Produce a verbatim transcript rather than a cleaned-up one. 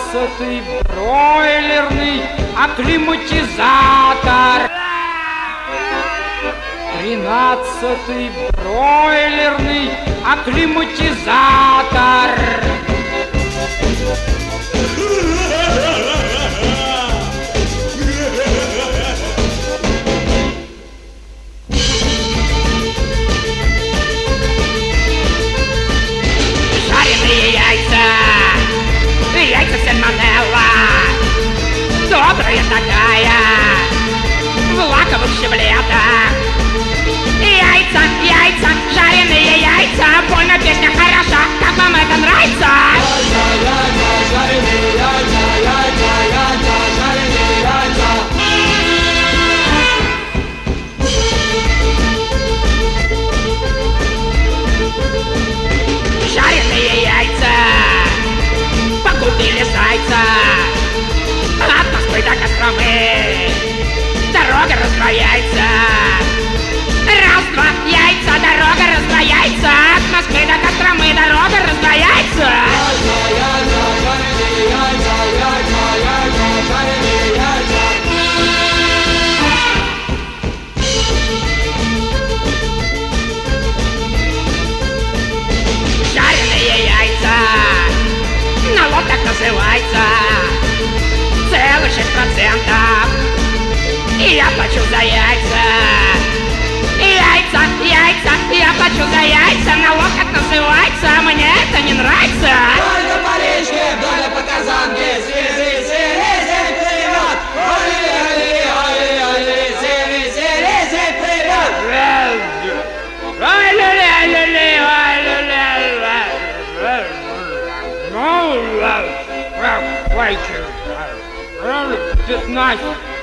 Тринадцатый бройлерный акклиматизатор. Тринадцатый бройлерный акклиматизатор. Жареные яйца, яйца сальмонелла, добрая такая, в лаковых щеблетах. Яйца, яйца, жареные яйца, больно песня хороша, как вам это нравится? Яйца, яйца, жареные яйца, яйца, яйца, жареные яйца. Жареные яйца, погубили зайца, от Москвы до Костромы дорога раздвояется. Раз-два, яйца, дорога раздвояется. От Москвы до Костромы дорога раздвояется. Яйца, яйца, жареные яйца, яйца, яйца, жареные яйца. Жареные яйца, налог так называется, целых шесть процентов. И я плачу за яйца. Яйца, яйца, я плачу за яйца. Налог как называется, мне это не нравится. Вдоль по Парижке, вдоль по Казанке, свизи, свизи, вперед! Ой, ой, ой, ой, свизи, свизи, вперед! Ой, люля, люля, ой, люля, люля. Ну, пятнадцать.